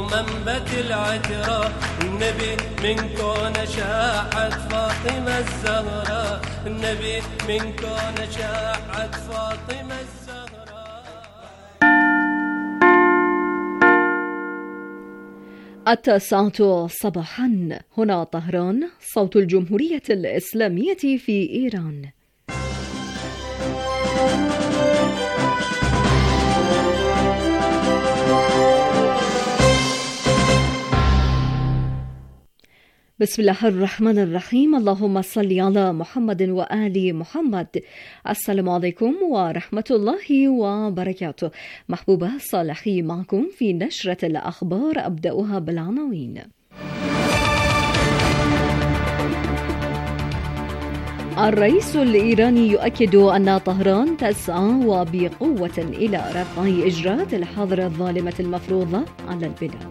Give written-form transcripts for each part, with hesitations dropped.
ومنبت العترة، النبي من كون شاعت فاطمة الزهراء، النبي من كون شاعت فاطمة الزهراء. 9 صباحا، هنا طهران، صوت الجمهورية الإسلامية في إيران. بسم الله الرحمن الرحيم. اللهم صل على محمد وآل محمد. السلام عليكم ورحمة الله وبركاته. محبوبة صالحي معكم في نشرة الأخبار، أبدأها بالعناوين. الرئيس الإيراني يؤكد أن طهران تسعى وبقوة إلى رفع إجراءات الحظر الظالمة المفروضة على البلاد.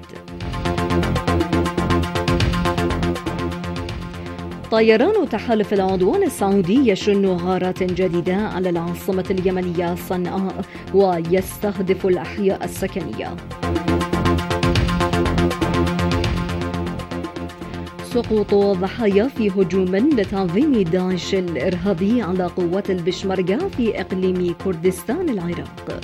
طيران تحالف العدوان السعودي يشن غارات جديدة على العاصمة اليمنية صنعاء ويستهدف الأحياء السكنية. سقوط ضحايا في هجوم لتنظيم داعش الإرهابي على قوات البشمركة في إقليم كردستان العراق.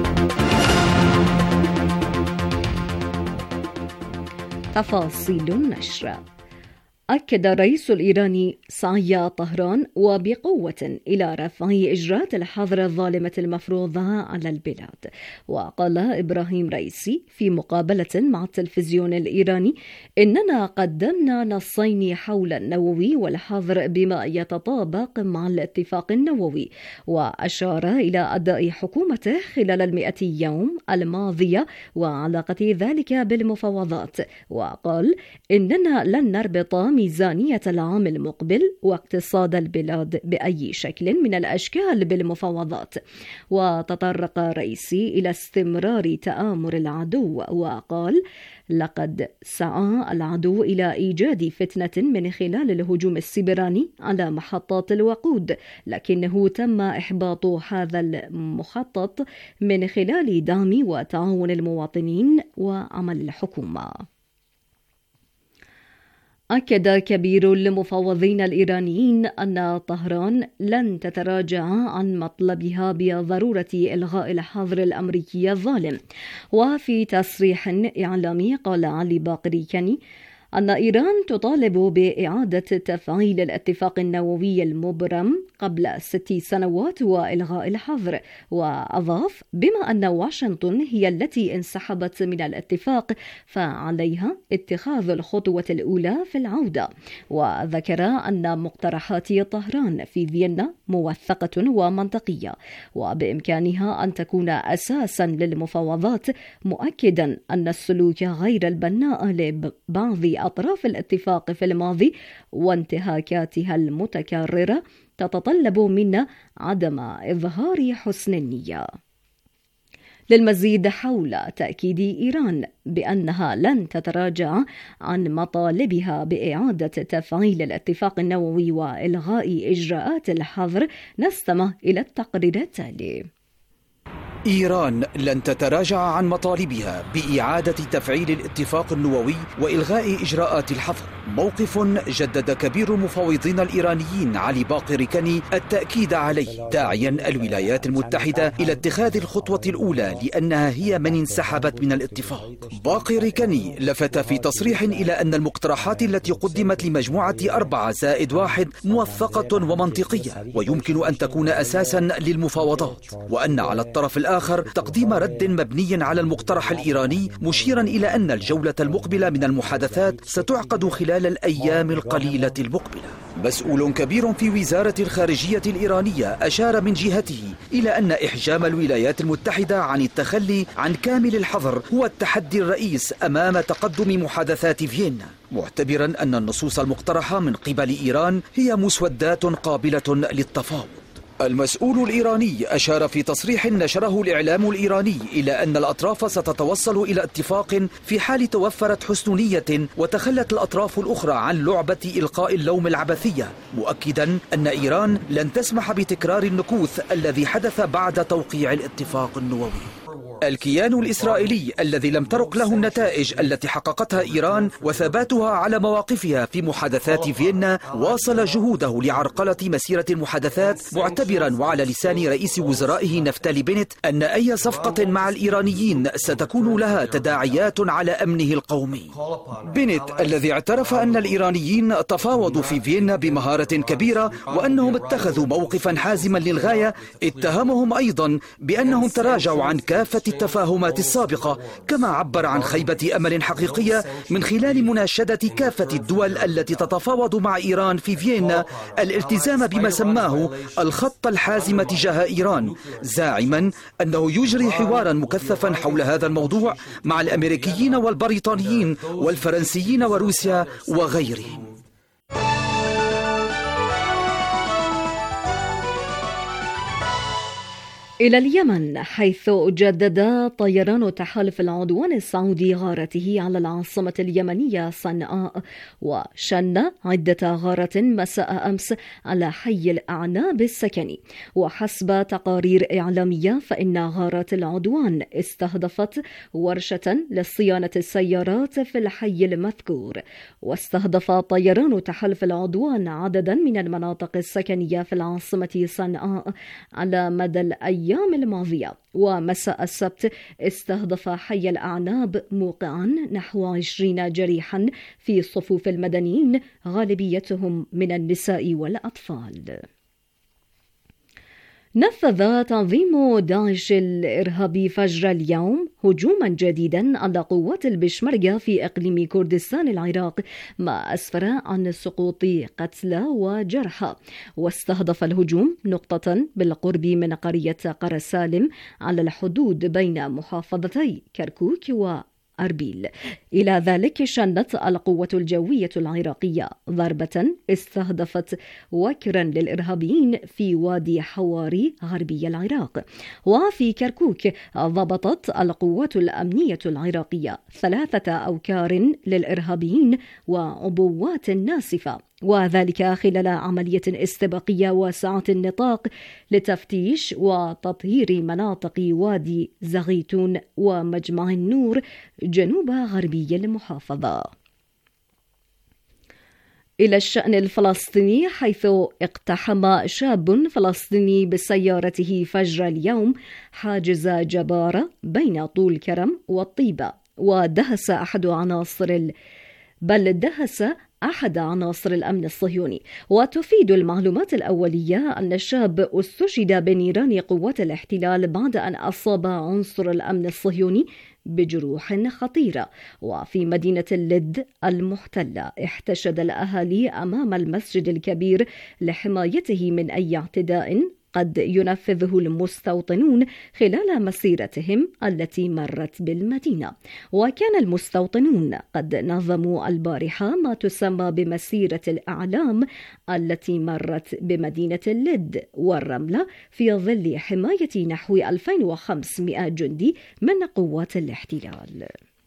تفاصيل النشر. أكد الرئيس الإيراني سعي طهران وبقوة إلى رفع إجراءات الحظر الظالمة المفروضة على البلاد. وقال إبراهيم رئيسي في مقابلة مع التلفزيون الإيراني: إننا قدمنا نصين حول النووي والحظر بما يتطابق مع الاتفاق النووي. وأشار إلى أداء حكومته خلال 100 يوم الماضية وعلاقة ذلك بالمفاوضات، وقال: إننا لن نربط ميزانية العام المقبل واقتصاد البلاد بأي شكل من الأشكال بالمفاوضات. وتطرق رئيسي إلى استمرار تآمر العدو، وقال: لقد سعى العدو إلى إيجاد فتنة من خلال الهجوم السبراني على محطات الوقود، لكنه تم إحباط هذا المخطط من خلال دعم وتعاون المواطنين وعمل الحكومة. أكد كبير المفوضين الإيرانيين أن طهران لن تتراجع عن مطلبها بضرورة إلغاء الحظر الأمريكي الظالم. وفي تصريح إعلامي قال علي باقري كاني أن إيران تطالب بإعادة تفعيل الاتفاق النووي المبرم قبل 6 سنوات وإلغاء الحظر. وأضاف: بما أن واشنطن هي التي انسحبت من الاتفاق فعليها اتخاذ الخطوة الأولى في العودة. وذكر أن مقترحات طهران في فيينا موثقة ومنطقية وبإمكانها أن تكون أساسا للمفاوضات، مؤكدا أن السلوك غير البناء لبعض أطراف الاتفاق في الماضي وانتهاكاتها المتكررة تتطلب منا عدم إظهار حسن النية. للمزيد حول تأكيد إيران بأنها لن تتراجع عن مطالبها بإعادة تفعيل الاتفاق النووي وإلغاء إجراءات الحظر، نستمع إلى التقرير التالي. إيران لن تتراجع عن مطالبها بإعادة تفعيل الاتفاق النووي وإلغاء إجراءات الحظر، موقف جدد كبير المفاوضين الإيرانيين علي باقر كاني التأكيد عليه، داعيا الولايات المتحدة إلى اتخاذ الخطوة الأولى لأنها هي من انسحبت من الاتفاق. باقر كاني لفت في تصريح إلى أن المقترحات التي قدمت لمجموعة 4+1 موثقة ومنطقية ويمكن أن تكون أساسا للمفاوضات، وأن على الطرف الآخر تقديم رد مبني على المقترح الإيراني، مشيرا إلى أن الجولة المقبلة من المحادثات ستعقد خلال الأيام القليلة المقبلة. مسؤول كبير في وزارة الخارجية الإيرانية أشار من جهته إلى أن إحجام الولايات المتحدة عن التخلي عن كامل الحظر هو التحدي الرئيس أمام تقدم محادثات فيينا، معتبرا أن النصوص المقترحة من قبل إيران هي مسودات قابلة للتفاوض. المسؤول الإيراني أشار في تصريح نشره الإعلام الإيراني إلى أن الأطراف ستتوصل إلى اتفاق في حال توفرت حسن نية وتخلت الأطراف الأخرى عن لعبة إلقاء اللوم العبثية، مؤكدا أن إيران لن تسمح بتكرار النكوث الذي حدث بعد توقيع الاتفاق النووي. الكيان الإسرائيلي الذي لم ترق له النتائج التي حققتها إيران وثباتها على مواقفها في محادثات فيينا واصل جهوده لعرقلة مسيرة المحادثات، معتبرا وعلى لسان رئيس وزرائه نفتالي بنت أن أي صفقة مع الإيرانيين ستكون لها تداعيات على أمنه القومي. بنت الذي اعترف أن الإيرانيين تفاوضوا في فيينا بمهارة كبيرة وأنهم اتخذوا موقفا حازما للغاية، اتهمهم أيضا بأنهم تراجعوا عن كافة التفاهمات السابقة، كما عبر عن خيبة أمل حقيقية من خلال مناشدة كافة الدول التي تتفاوض مع إيران في فيينا الالتزام بما سماه الخط الحازم تجاه إيران، زاعما أنه يجري حوارا مكثفا حول هذا الموضوع مع الأمريكيين والبريطانيين والفرنسيين وروسيا وغيرهم. إلى اليمن، حيث جدد طيران تحالف العدوان السعودي غارته على العاصمة اليمنية صنعاء، وشن عدة غارات مساء أمس على حي الأعناب السكني. وحسب تقارير إعلامية فإن غارات العدوان استهدفت ورشة لصيانة السيارات في الحي المذكور. واستهدف طيران تحالف العدوان عددا من المناطق السكنية في العاصمة صنعاء على مدى الأيام الماضية. ومساء السبت استهدف حي الأعناب موقعا نحو 20 جريحا في صفوف المدنيين، غالبيتهم من النساء والأطفال. نفذ تنظيم داعش الإرهابي فجر اليوم هجوما جديدا على قوات البشمركة في إقليم كردستان العراق، ما أسفر عن سقوط قتلى وجرحى. واستهدف الهجوم نقطة بالقرب من قرية قرسالم على الحدود بين محافظتي كركوك وأربيل. إلى ذلك شنت القوة الجوية العراقية ضربة استهدفت وكرا للإرهابيين في وادي حواري غربي العراق. وفي كركوك ضبطت القوات الأمنية العراقية 3 أوكار للإرهابيين وعبوات ناسفة، وذلك خلال عملية استباقية واسعة النطاق لتفتيش وتطهير مناطق وادي زغيتون ومجمع النور جنوب غربي المحافظة. إلى الشأن الفلسطيني، حيث اقتحم شاب فلسطيني بسيارته فجر اليوم حاجز جبارة بين طول كرم والطيبة، ودهس أحد عناصر الأمن الصهيوني. وتفيد المعلومات الأولية أن الشاب استشهد بنيران قوات الاحتلال بعد أن أصاب عنصر الأمن الصهيوني بجروح خطيرة. وفي مدينة اللد المحتلة احتشد الأهالي أمام المسجد الكبير لحمايته من أي اعتداء قد ينفذه المستوطنون خلال مسيرتهم التي مرت بالمدينة. وكان المستوطنون قد نظموا البارحة ما تسمى بمسيرة الأعلام التي مرت بمدينة اللد والرملة في ظل حماية نحو 2500 جندي من قوات الاحتلال.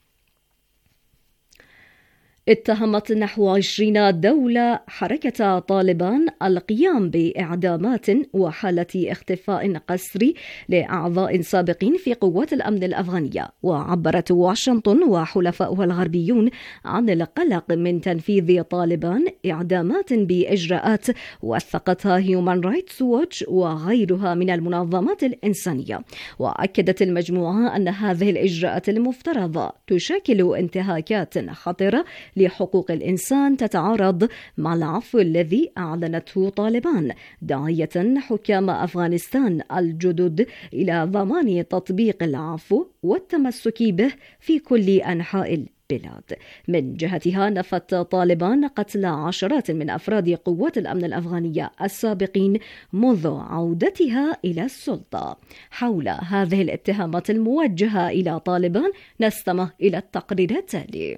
اتهمت نحو 20 دولة حركة طالبان القيام بإعدامات وحالة اختفاء قسري لأعضاء سابقين في قوات الأمن الأفغانية. وعبرت واشنطن وحلفاؤها الغربيون عن القلق من تنفيذ طالبان إعدامات بإجراءات وثقتها هيومان رايتس ووتش وغيرها من المنظمات الإنسانية. وأكدت المجموعة أن هذه الإجراءات المفترضة تشكل انتهاكات خطرة لحقوق الإنسان تتعارض مع العفو الذي أعلنته طالبان، داعية حكام أفغانستان الجدد إلى ضمان تطبيق العفو والتمسك به في كل أنحاء البلاد. من جهتها نفت طالبان قتل عشرات من أفراد قوات الأمن الأفغانية السابقين منذ عودتها إلى السلطة. حول هذه الاتهامات الموجهة إلى طالبان نستمع إلى التقرير التالي.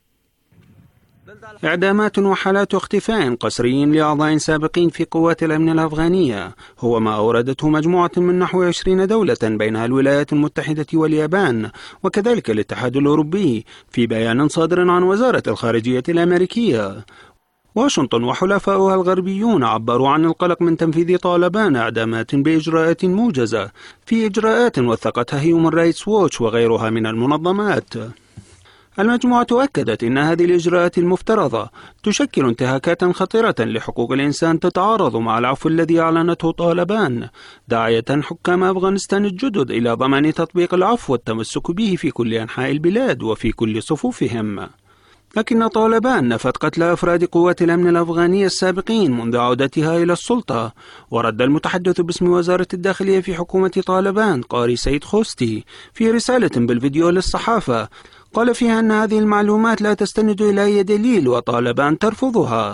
إعدامات وحالات اختفاء قسري لأعضاء سابقين في قوات الأمن الأفغانية هو ما أوردته مجموعة من نحو 20 دولة بينها الولايات المتحدة واليابان وكذلك الاتحاد الأوروبي في بيان صادر عن وزارة الخارجية الأمريكية. واشنطن وحلفاؤها الغربيون عبروا عن القلق من تنفيذ طالبان إعدامات بإجراءات موجزة في إجراءات وثقتها هيومن رايتس ووتش وغيرها من المنظمات. المجموعة أكدت أن هذه الإجراءات المفترضة تشكل انتهاكات خطيرة لحقوق الإنسان تتعارض مع العفو الذي أعلنته طالبان، داعية حكام أفغانستان الجدد إلى ضمان تطبيق العفو والتمسك به في كل أنحاء البلاد وفي كل صفوفهم. لكن طالبان نفت قتل أفراد قوات الأمن الأفغانية السابقين منذ عودتها إلى السلطة. ورد المتحدث باسم وزارة الداخلية في حكومة طالبان قاري سيد خوستي في رسالة بالفيديو للصحافة قال فيها أن هذه المعلومات لا تستند إلى أي دليل وطالبان ترفضها.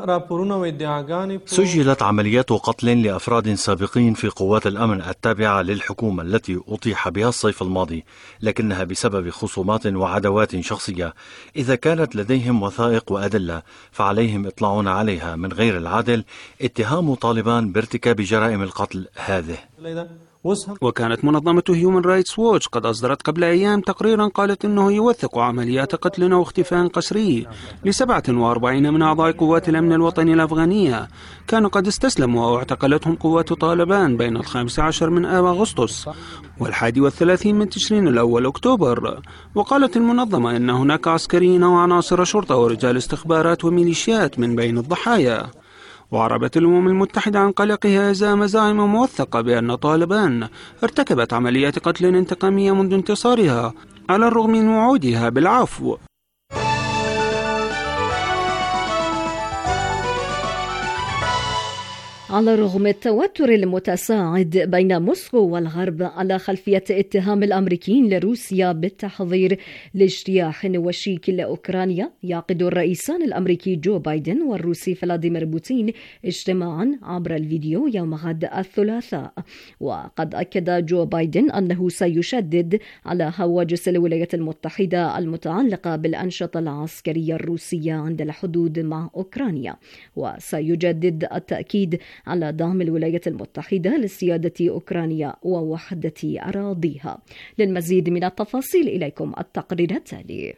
سجلت عمليات قتل لأفراد سابقين في قوات الأمن التابعة للحكومة التي أطيح بها الصيف الماضي، لكنها بسبب خصومات وعداوات شخصية. إذا كانت لديهم وثائق وأدلة فعليهم إطلاعنا عليها. من غير العادل اتهام طالبان بارتكاب جرائم القتل هذه. وكانت منظمة هيومن رايتس ووتش قد أصدرت قبل أيام تقريرا قالت أنه يوثق عمليات قتل واختفاء قسري ل47 من أعضاء قوات الأمن الوطني الأفغانية كانوا قد استسلموا أو اعتقلتهم قوات طالبان بين 15 من آب أغسطس وال31 من تشرين الأول أكتوبر. وقالت المنظمة أن هناك عسكريين وعناصر شرطة ورجال استخبارات وميليشيات من بين الضحايا. وعربت الأمم المتحدة عن قلقها إزاء مزاعم موثقة بأن طالبان ارتكبت عمليات قتل انتقامية منذ انتصارها على الرغم من وعودها بالعفو. على الرغم التوتر المتصاعد بين موسكو والغرب على خلفية اتهام الأمريكيين لروسيا بالتحضير لاجتياح وشيك لأوكرانيا، يعقد الرئيسان الأمريكي جو بايدن والروسي فلاديمير بوتين اجتماعا عبر الفيديو يوم غد الثلاثاء. وقد أكد جو بايدن أنه سيشدد على هواجس الولايات المتحدة المتعلقة بالأنشطة العسكرية الروسية عند الحدود مع أوكرانيا، وسيجدد التأكيد على دعم الولايات المتحدة لسيادة أوكرانيا ووحدة أراضيها. للمزيد من التفاصيل إليكم التقرير التالي.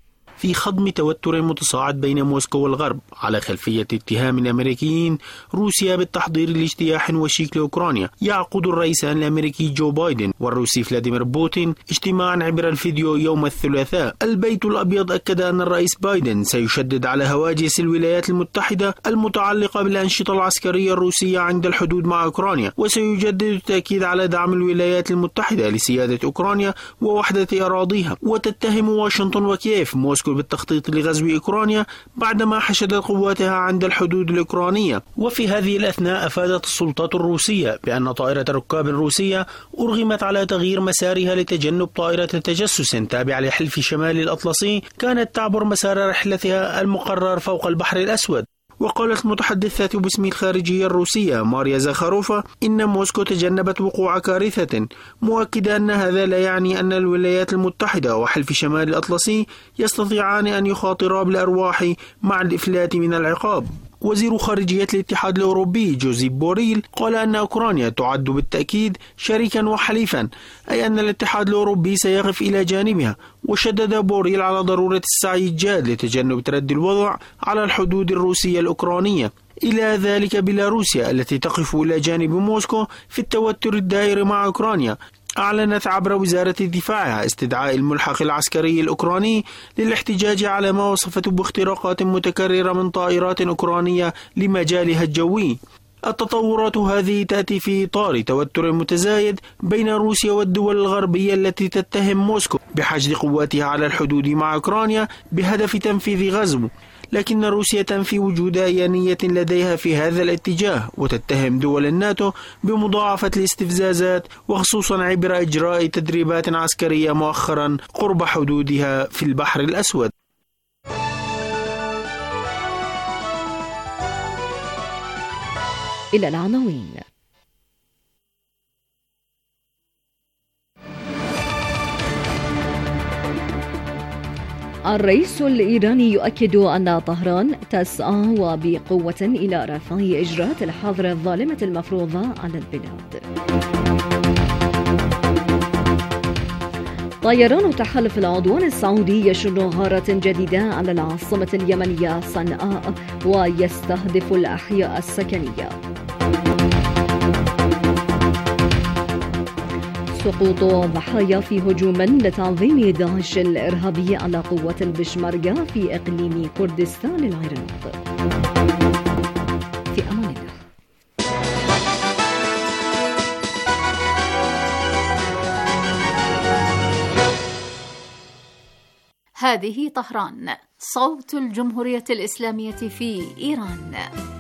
في خضم توتر متصاعد بين موسكو والغرب على خلفية اتهام الأمريكيين روسيا بالتحضير لاجتياح وشيك لأوكرانيا، يعقد الرئيسان الأمريكي جو بايدن والروسي فلاديمير بوتين اجتماعا عبر الفيديو يوم الثلاثاء. البيت الأبيض أكد أن الرئيس بايدن سيشدد على هواجس الولايات المتحدة المتعلقة بالأنشطة العسكرية الروسية عند الحدود مع أوكرانيا، وسيجدد التأكيد على دعم الولايات المتحدة لسيادة أوكرانيا ووحدة أراضيها. وتتهم واشنطن وكييف موسكو بالتخطيط لغزو أوكرانيا بعدما حشدت قواتها عند الحدود الأوكرانية. وفي هذه الأثناء أفادت السلطات الروسية بأن طائرة ركاب روسية أرغمت على تغيير مسارها لتجنب طائرة تجسس تابعة لحلف شمال الأطلسي كانت تعبر مسار رحلتها المقرر فوق البحر الأسود. وقالت المتحدثة باسم الخارجية الروسية ماريا زاخاروفا إن موسكو تجنبت وقوع كارثة، مؤكدة أن هذا لا يعني أن الولايات المتحدة وحلف شمال الأطلسي يستطيعان أن يخاطرا بالأرواح مع الإفلات من العقاب. وزير خارجية الاتحاد الأوروبي جوزيف بوريل قال أن أوكرانيا تعد بالتأكيد شريكا وحليفا، أي أن الاتحاد الأوروبي سيقف إلى جانبها. وشدد بوريل على ضرورة السعي الجاد لتجنب تردي الوضع على الحدود الروسية الأوكرانية. إلى ذلك بيلاروسيا التي تقف إلى جانب موسكو في التوتر الدائر مع أوكرانيا أعلنت عبر وزارة دفاعها استدعاء الملحق العسكري الأوكراني للاحتجاج على ما وصفته باختراقات متكررة من طائرات أوكرانية لمجالها الجوي. التطورات هذه تأتي في إطار توتر متزايد بين روسيا والدول الغربية التي تتهم موسكو بحشد قواتها على الحدود مع أوكرانيا بهدف تنفيذ غزو، لكن روسيا تنفي وجود أي نية لديها في هذا الاتجاه، وتتهم دول الناتو بمضاعفة الاستفزازات وخصوصا عبر إجراء تدريبات عسكرية مؤخرا قرب حدودها في البحر الأسود. إلى العناوين. الرئيس الإيراني يؤكد أن طهران تسعى وبقوة إلى رفع إجراءات الحظر الظالمة المفروضة على البلاد. طيران تحالف العدوان السعودي يشن غارة جديدة على العاصمة اليمنية صنعاء ويستهدف الأحياء السكنية. سقوط ضحايا في هجوم لتنظيم داعش الإرهابي على قوات البشمركة في إقليم كردستان العراق. في أمان الله. هذه طهران، صوت الجمهورية الإسلامية في إيران.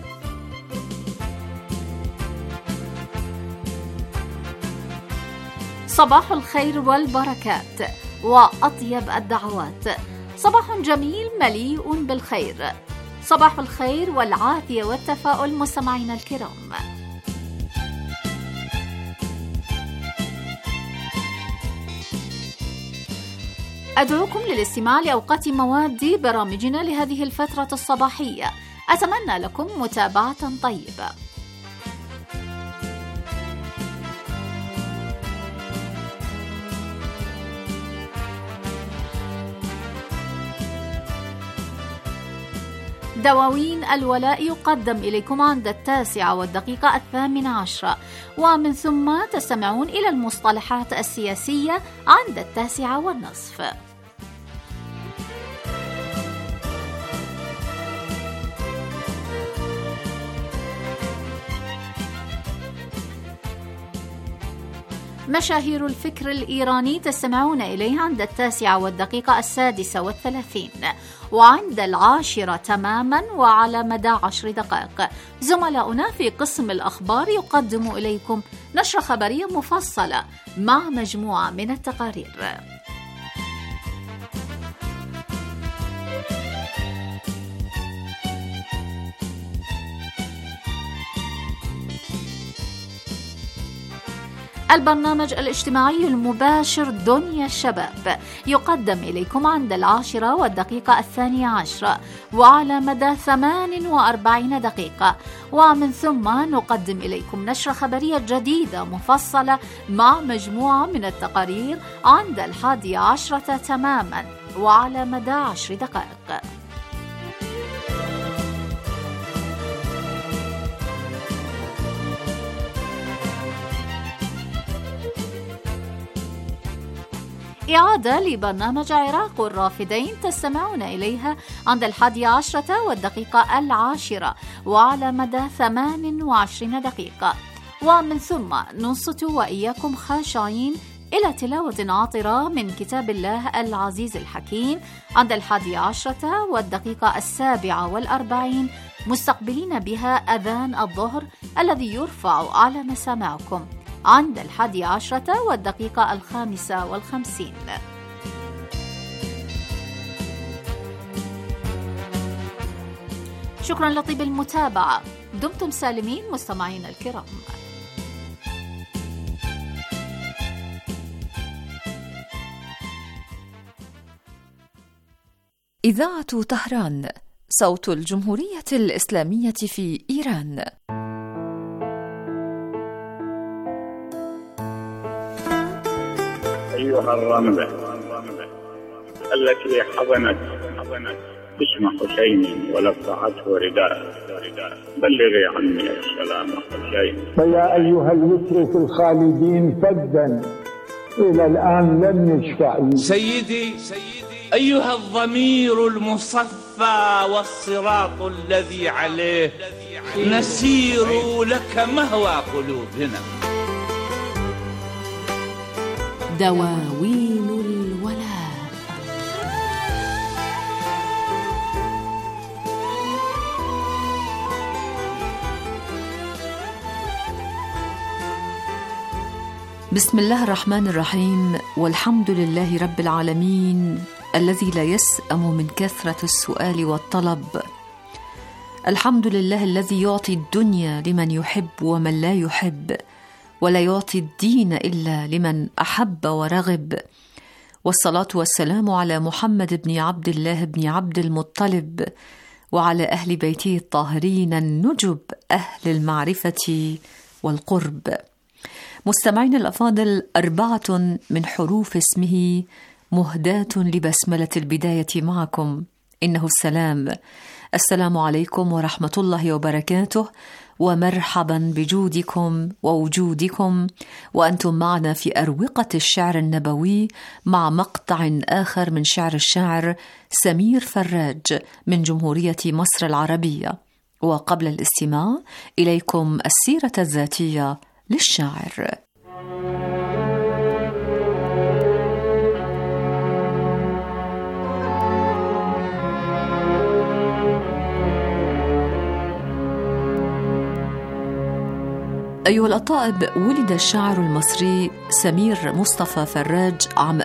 صباح الخير والبركات وأطيب الدعوات. صباح جميل مليء بالخير. صباح الخير والعافية والتفاؤل مستمعينا الكرام. أدعوكم للاستماع لأوقات مواد برامجنا لهذه الفترة الصباحية. أتمنى لكم متابعة طيبة. دواوين الولاء يقدم إليكم عند 9:08، ومن ثم تستمعون إلى المصطلحات السياسية عند 9:30. مشاهير الفكر الإيراني تستمعون إليه عند 9:36، وعند 10 تماما وعلى مدى 10 دقائق زملاؤنا في قسم الأخبار يقدم إليكم نشرة خبرية مفصلة مع مجموعة من التقارير. البرنامج الاجتماعي المباشر دنيا الشباب يقدم إليكم عند 10:12 وعلى مدى 48 دقيقة، ومن ثم نقدم إليكم نشرة خبرية جديدة مفصلة مع مجموعة من التقارير عند 11 تماما وعلى مدى 10 دقائق. إعادة لبرنامج عراق الرافدين تستمعون إليها عند 11:10 وعلى مدى 28 دقيقة، ومن ثم ننصت وإياكم خاشعين إلى تلاوة عاطرة من كتاب الله العزيز الحكيم عند 11:47 مستقبلين بها أذان الظهر الذي يرفع على مسامعكم عند 11:55. شكرا لطيب المتابعة. دمتم سالمين مستمعينا الكرام. إذاعة طهران، صوت الجمهورية الإسلامية في إيران. أيها الرملة التي حضنت اسم حسين ولفعته رداء، بلغي عني السلام حسين. فيا أيها الوتر في الخالدين فدا إلى الآن لم يشفع. سيدي أيها الضمير المصفى والصراط الذي عليه نسير لك مهوى قلوبنا. دواوين الولاء. بسم الله الرحمن الرحيم، والحمد لله رب العالمين الذي لا يسأم من كثرة السؤال والطلب. الحمد لله الذي يعطي الدنيا لمن يحب ومن لا يحب، ولا يعطي الدين إلا لمن أحب ورغب. والصلاة والسلام على محمد بن عبد الله بن عبد المطلب وعلى أهل بيته الطاهرين النجب أهل المعرفة والقرب. مستمعين الأفاضل، 4 من حروف اسمه مهداة لبسملة البداية معكم. إنه السلام. السلام عليكم ورحمة الله وبركاته، ومرحبا بجودكم ووجودكم وأنتم معنا في أروقة الشعر النبوي مع مقطع آخر من شعر الشاعر سمير فراج من جمهورية مصر العربية. وقبل الاستماع إليكم السيرة الذاتية للشاعر. أيها الأطائب، ولد الشاعر المصري سمير مصطفى فراج عام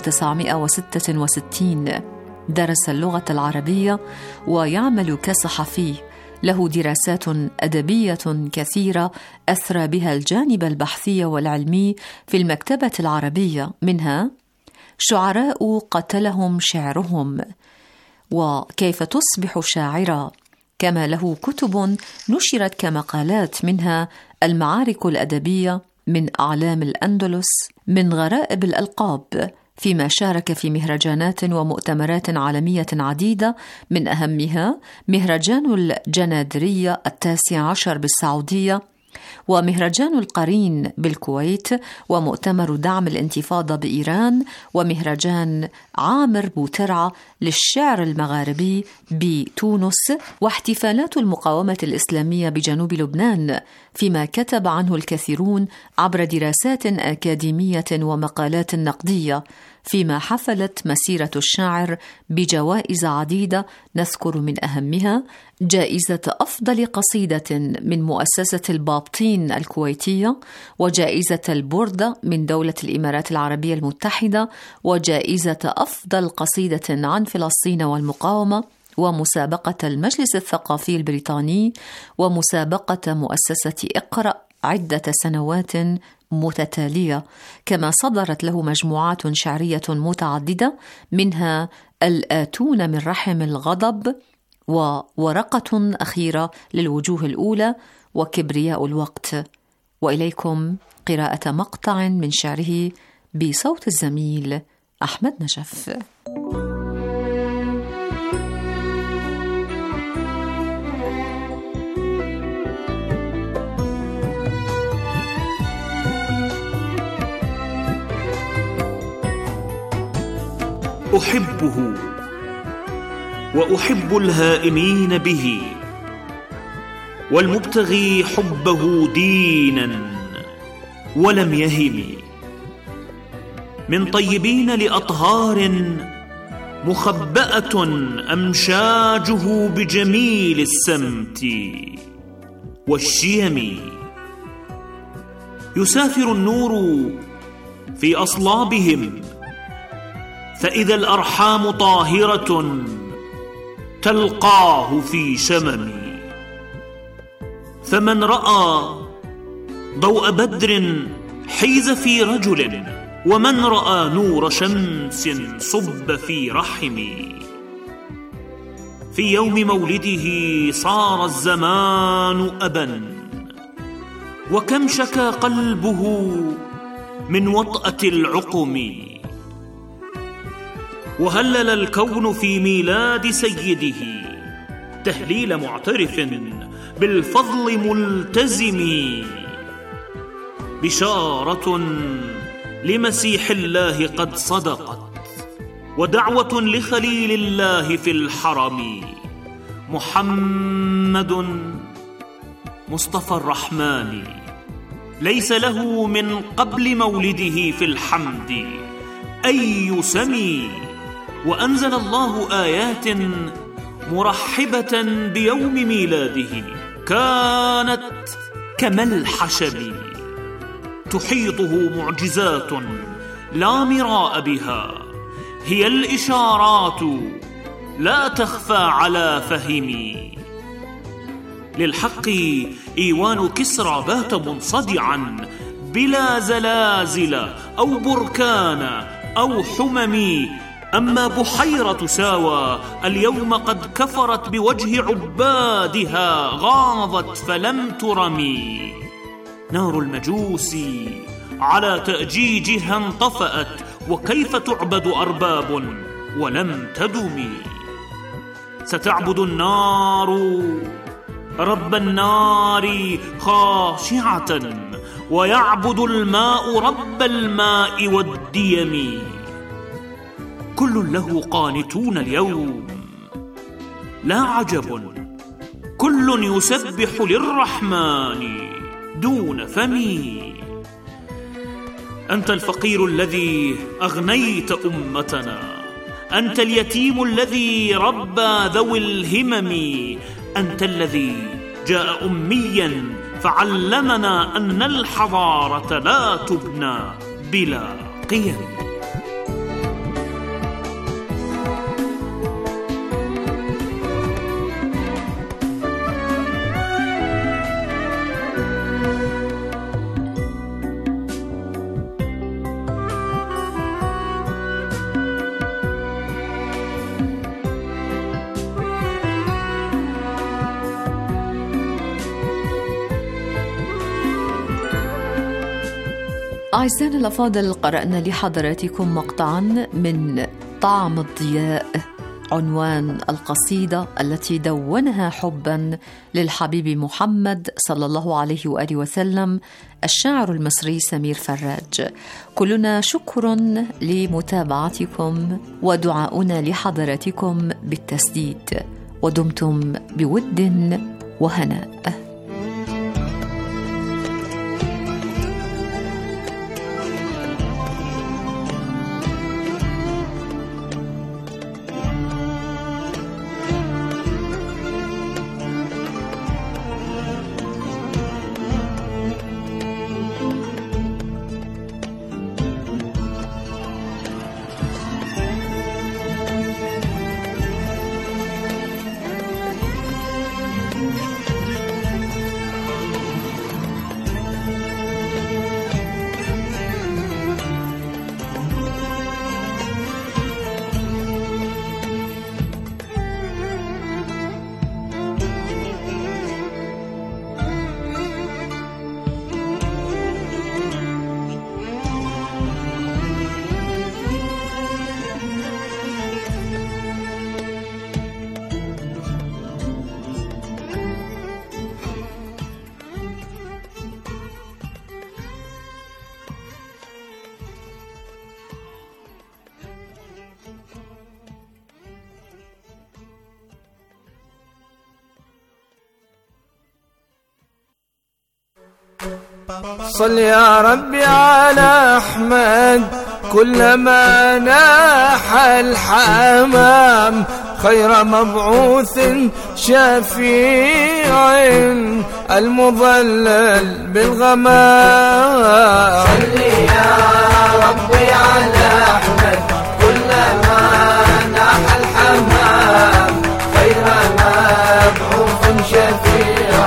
1966. درس اللغة العربية ويعمل كصحفي. له دراسات أدبية كثيرة أثرى بها الجانب البحثي والعلمي في المكتبة العربية، منها شعراء قتلهم شعرهم، وكيف تصبح شاعرا، كما له كتب نشرت كمقالات، منها المعارك الأدبية، من أعلام الأندلس، من غرائب الألقاب، فيما شارك في مهرجانات ومؤتمرات عالمية عديدة، من أهمها مهرجان الجنادرية 19 بالسعودية، ومهرجان القرين بالكويت، ومؤتمر دعم الانتفاضة بإيران، ومهرجان عامر بوترعة للشعر المغاربي بتونس، واحتفالات المقاومة الإسلامية بجنوب لبنان، فيما كتب عنه الكثيرون عبر دراسات أكاديمية ومقالات نقدية، فيما حفلت مسيرة الشاعر بجوائز عديدة، نذكر من أهمها جائزة أفضل قصيدة من مؤسسة البابطين الكويتية، وجائزة البوردة من دولة الإمارات العربية المتحدة، وجائزة أفضل قصيدة عن فلسطين والمقاومة، ومسابقة المجلس الثقافي البريطاني، ومسابقة مؤسسة اقرأ عدة سنوات متتالية، كما صدرت له مجموعات شعرية متعددة، منها الآتون من رحم الغضب، وورقة أخيرة للوجوه الأولى، وكبرياء الوقت. وإليكم قراءة مقطع من شعره بصوت الزميل أحمد نجف. أحبه وأحب الهائمين به، والمبتغي حبه دينا ولم يهم، من طيبين لأطهار مخبأة أمشاجه بجميل السمت والشيم. يسافر النور في أصلابهم، فإذا الأرحام طاهرة تلقاه في شمم. فمن رأى ضوء بدر حيز في رجل، ومن رأى نور شمس صب في رحم. في يوم مولده صار الزمان أبا، وكم شكى قلبه من وطأة العقم. وهلل الكون في ميلاد سيده تهليل معترف بالفضل ملتزم. بشارة لمسيح الله قد صدقت، ودعوة لخليل الله في الحرم. محمد مصطفى الرحمن ليس له من قبل مولده في الحمد أي سمي. وأنزل الله آيات مرحبة بيوم ميلاده، كانت كملحشب تحيطه معجزات لا مراء بها، هي الإشارات لا تخفى على فهمي. للحق إيوان كسرى بات منصدعا بلا زلازل أو بركان أو حمم. أما بحيرة ساوى اليوم قد كفرت بوجه عبادها، غاضت فلم ترمي. نار المجوس على تأجيجها انطفأت، وكيف تعبد أرباب ولم تدم. ستعبد النار رب النار خاشعة، ويعبد الماء رب الماء والديم. كل له قانتون اليوم، لا عجب كل يسبح للرحمن دون فمي. أنت الفقير الذي أغنيت أمتنا، أنت اليتيم الذي ربى ذوي الهمم، أنت الذي جاء أميا فعلمنا أن الحضارة لا تبنى بلا قيم. أعزائنا الأفاضل، قرأنا لحضراتكم مقطعا من طعم الضياء، عنوان القصيدة التي دونها حبا للحبيب محمد صلى الله عليه وآله وسلم الشاعر المصري سمير فراج. كلنا شكر لمتابعتكم ودعاؤنا لحضراتكم بالتسديد، ودمتم بود وهناء. صل يا ربي على أحمد كلما ناح الحمام، خير مبعوث شفيع المضلل بالغمام. صل يا ربي على أحمد كلما ناح الحمام، خير مبعوث شفيع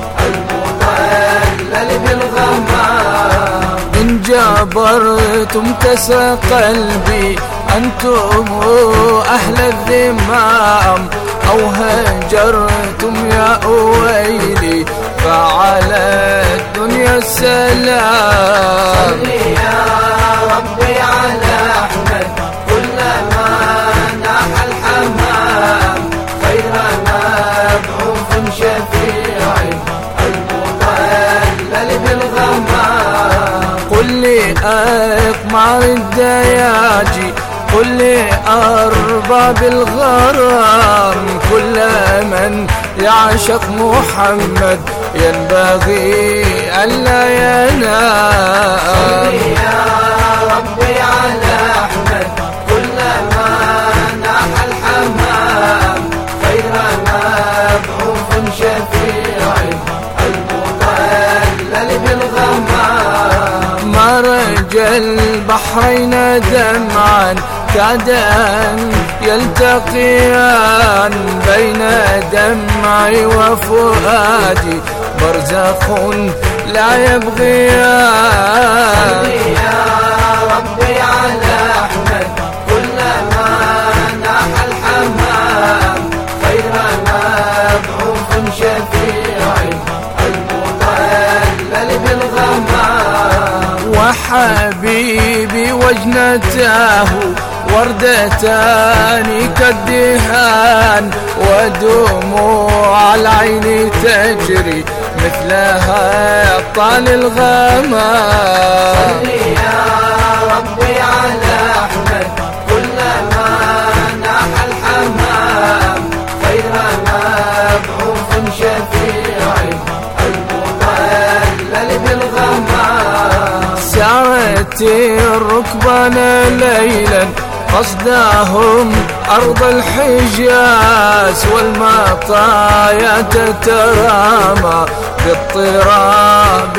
المضلل بالغمام. إن جبرتم كسر قلبي أنتم أهل الذمام، أو هجرتم يا ويلي فعلى الدنيا السلام. صل يا ربي على أحمد كلما ناح الحمام، خير مبعوث شفيع المضلل بالغمام. قل لي أقمار الدياجي، قل لي أرباب الغرام، كل من يعشق محمد ينبغي ألا ينام. صل يا ربي على أحمد كلما ناح الحمام، خير مبعوث شفيع المضلل بالغمام. مرج البحرين دمعا كاد أن يلتقيان، بين دمعي وفؤادي برزخ لا يبغيان. صل يا ربي على أحمد كلما ناح الحمام، خير مبعوث شفيع المضلل بالغمام. ابنته وردتان كالدهان ودموع العين تجري مثلها طال الغمام. صل يا ربي على أحمد كلما ناح الحمام خير مبعوث شفيعي المضلل بالغمام. سارت الركبان ليلا قصدهم أرض الحجاز والمطايا تترامى باضطراب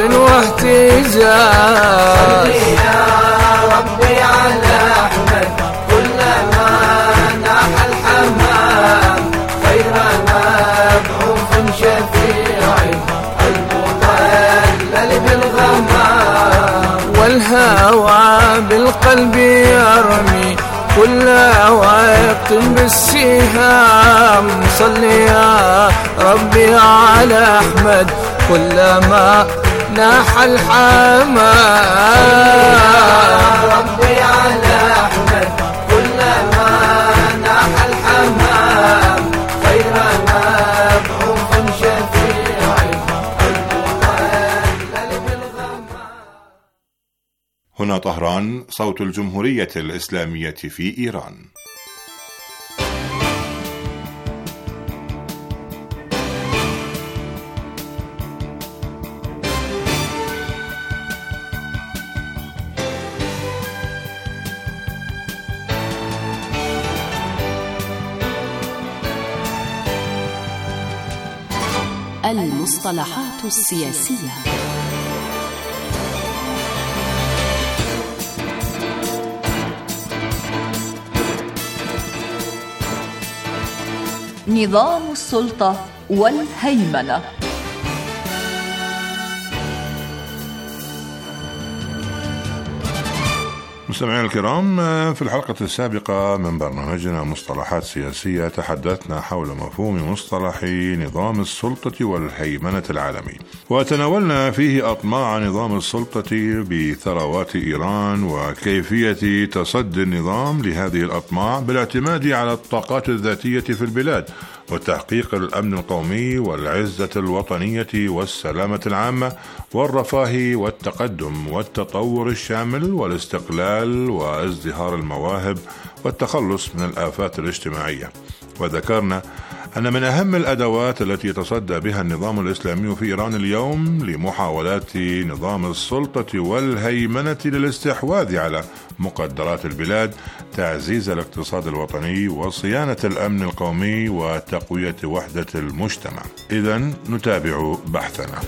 واهتزاز. صل يا ربي على أحمد كلما ناح الحمام خير مبعوث شفيعي المضلل بالغمام. والهوى بالقلب يرمي كل وقت بالسهام. صل يا ربي على أحمد كلما ناح الحمام. ربي على أحمد كلما ناح الحمام خير مبعوث شفيعي المضلل بالغمام. هنا طهران، صوت الجمهورية الإسلامية في إيران. المصطلحات السياسية. نظام السلطة والهيمنة. مستمعينا الكرام، في الحلقة السابقة من برنامجنا مصطلحات سياسية تحدثنا حول مفهوم مصطلح نظام السلطة والهيمنة العالمي، وتناولنا فيه أطماع نظام السلطة بثروات إيران وكيفية تصدي النظام لهذه الأطماع بالاعتماد على الطاقات الذاتية في البلاد وتحقيق الأمن القومي والعزة الوطنية والسلامة العامة والرفاه والتقدم والتطور الشامل والاستقلال وازدهار المواهب والتخلص من الآفات الاجتماعية. وذكرنا أن من أهم الأدوات التي يتصدى بها النظام الإسلامي في إيران اليوم لمحاولات نظام السلطة والهيمنة للاستحواذ على مقدرات البلاد تعزيز الاقتصاد الوطني وصيانة الأمن القومي وتقوية وحدة المجتمع. إذن نتابع بحثنا.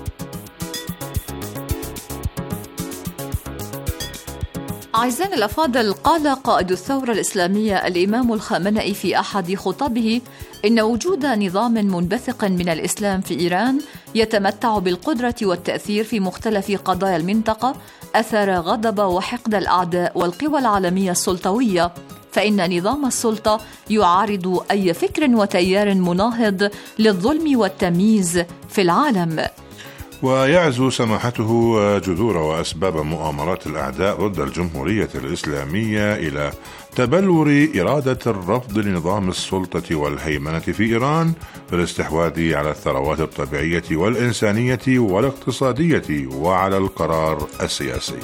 أعزائنا الأفاضل، قال قائد الثورة الإسلامية الإمام الخامنئي في أحد خطبه إن وجود نظام منبثق من الإسلام في إيران يتمتع بالقدرة والتأثير في مختلف قضايا المنطقة أثار غضب وحقد الأعداء والقوى العالمية السلطوية، فإن نظام السلطة يعارض أي فكر وتيار مناهض للظلم والتمييز في العالم. ويعزو سماحته جذور وأسباب مؤامرات الأعداء ضد الجمهورية الإسلامية إلى تبلور إرادة الرفض لنظام السلطة والهيمنة في إيران في الاستحواذ على الثروات الطبيعية والإنسانية والاقتصادية وعلى القرار السياسي.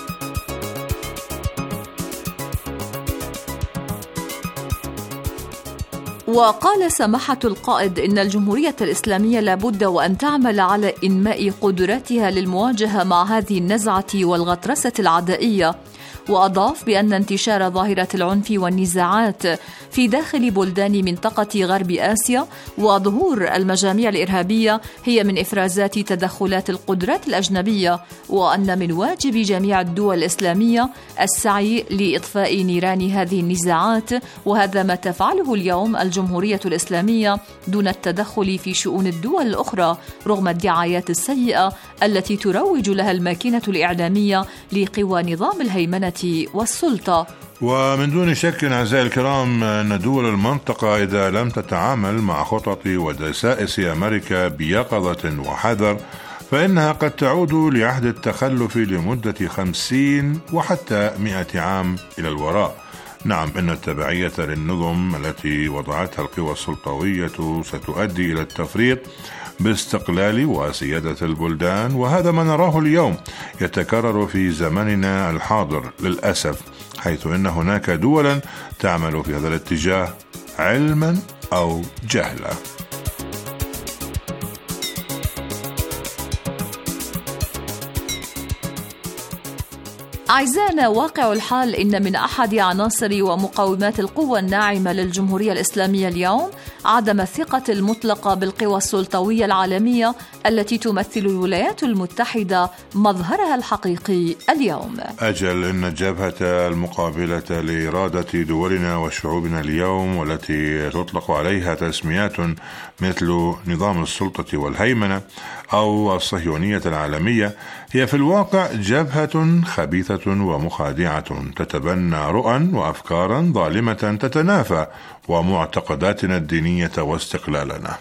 وقال سماحة القائد إن الجمهورية الإسلامية لابد وأن تعمل على إنماء قدراتها للمواجهة مع هذه النزعة والغطرسة العدائية، وأضاف بأن انتشار ظاهرة العنف والنزاعات في داخل بلدان منطقة غرب آسيا وظهور المجاميع الإرهابية هي من إفرازات تدخلات القدرات الأجنبية، وأن من واجب جميع الدول الإسلامية السعي لإطفاء نيران هذه النزاعات، وهذا ما تفعله اليوم الجمهورية الإسلامية دون التدخل في شؤون الدول الأخرى رغم الدعايات السيئة التي تروج لها الماكينة الإعلامية لقوى نظام الهيمنة والسلطة. ومن دون شك أعزائي الكرام أن دول المنطقة إذا لم تتعامل مع خطط ودسائس أمريكا بيقظة وحذر فإنها قد تعود لعهد التخلف لمدة 50 وحتى 100 عام إلى الوراء. نعم، إن التبعية للنظم التي وضعتها القوى السلطوية ستؤدي إلى التفريط باستقلال وسيادة البلدان، وهذا ما نراه اليوم يتكرر في زمننا الحاضر للأسف، حيث إن هناك دولا تعمل في هذا الاتجاه علما أو جهلا. أعزائنا، واقع الحال إن من أحد عناصر ومقومات القوة الناعمة للجمهورية الإسلامية اليوم عدم الثقة المطلقة بالقوى السلطوية العالمية التي تمثل الولايات المتحدة مظهرها الحقيقي اليوم. أجل، إن الجبهة المقابلة لإرادة دولنا وشعوبنا اليوم، والتي تطلق عليها تسميات مثل نظام السلطة والهيمنة أو الصهيونية العالمية، هي في الواقع جبهة خبيثة ومخادعة تتبنى رؤى وأفكارا ظالمة تتنافى ومعتقداتنا الدينية واستقلالنا.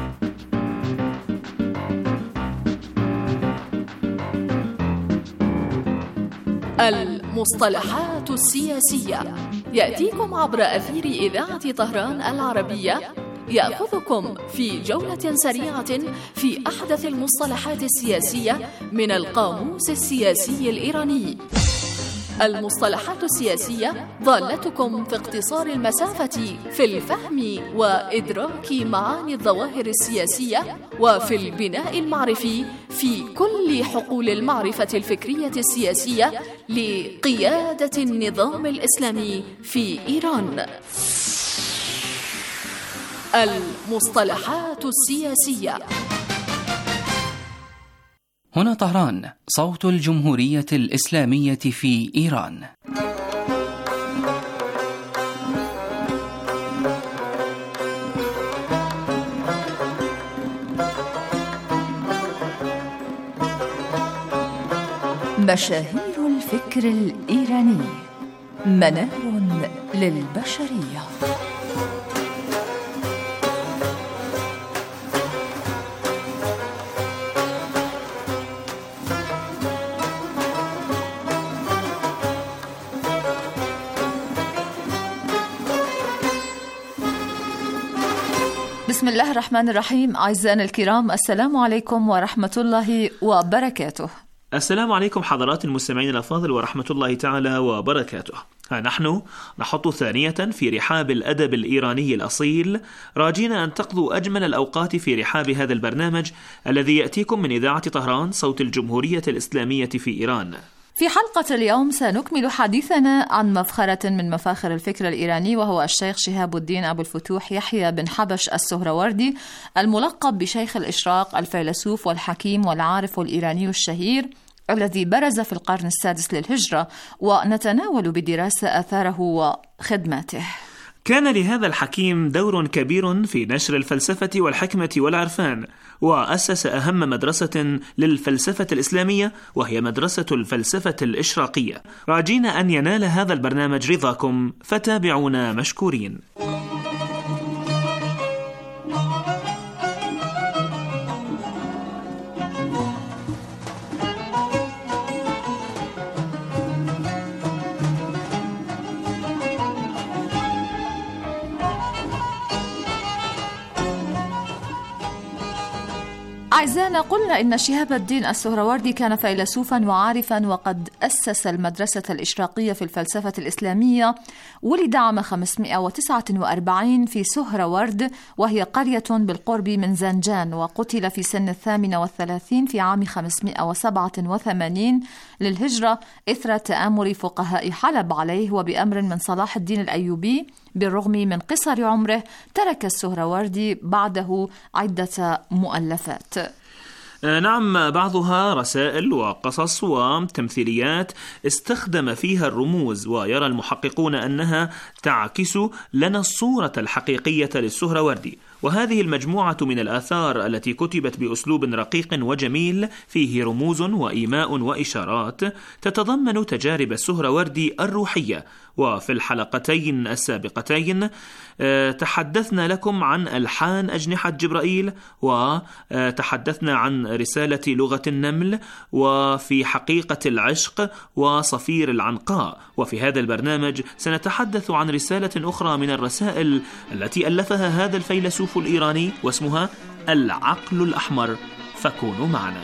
المصطلحات السياسية يأتيكم عبر أثير إذاعة طهران العربية، يأخذكم في جولة سريعة في أحدث المصطلحات السياسية من القاموس السياسي الإيراني. المصطلحات السياسية ضالتكم في اقتصار المسافة في الفهم وإدراك معاني الظواهر السياسية، وفي البناء المعرفي في كل حقول المعرفة الفكرية السياسية لقيادة النظام الإسلامي في إيران. المصطلحات السياسية. هنا طهران، صوت الجمهورية الإسلامية في إيران. مشاهير الفكر الإيراني، منار للبشرية. بسم الله الرحمن الرحيم. أعزائنا الكرام، السلام عليكم ورحمة الله وبركاته. السلام عليكم حضرات المستمعين الأفاضل ورحمة الله تعالى وبركاته. نحن نحط ثانية في رحاب الأدب الإيراني الأصيل، راجين أن تقضوا أجمل الأوقات في رحاب هذا البرنامج الذي يأتيكم من إذاعة طهران، صوت الجمهورية الإسلامية في إيران. في حلقة اليوم سنكمل حديثنا عن مفخرة من مفاخر الفكر الإيراني، وهو الشيخ شهاب الدين أبو الفتوح يحيى بن حبش السهروردي، الملقب بشيخ الإشراق، الفيلسوف والحكيم والعارف الإيراني الشهير الذي برز في القرن السادس للهجرة، ونتناول بدراسة آثاره وخدماته. كان لهذا الحكيم دور كبير في نشر الفلسفة والحكمة والعرفان، وأسس أهم مدرسة للفلسفة الإسلامية، وهي مدرسة الفلسفة الإشراقية. راجين أن ينال هذا البرنامج رضاكم، فتابعونا مشكورين. أعزائنا، قلنا إن شهاب الدين السهروردي كان فيلسوفا وعارفا، وقد أسس المدرسة الإشراقية في الفلسفة الإسلامية. ولد عام 549 في سهرورد، وهي قرية بالقرب من زنجان، وقتل في سن 38 في عام 587 للهجرة إثر تآمر فقهاء حلب عليه وبأمر من صلاح الدين الأيوبي. بالرغم من قصر عمره، ترك السهروردي بعده عدة مؤلفات. نعم، بعضها رسائل وقصص وتمثيليات استخدم فيها الرموز، ويرى المحققون أنها تعكس لنا الصورة الحقيقية للسهروردي. وهذه المجموعة من الآثار التي كتبت بأسلوب رقيق وجميل فيه رموز وإيماء وإشارات تتضمن تجارب السهروردي الروحية. وفي الحلقتين السابقتين تحدثنا لكم عن ألحان أجنحة جبرائيل، وتحدثنا عن رسالة لغة النمل، وفي حقيقة العشق، وصفير العنقاء. وفي هذا البرنامج سنتحدث عن رسالة أخرى من الرسائل التي ألفها هذا الفيلسوف الإيراني واسمها العقل الأحمر، فكونوا معنا.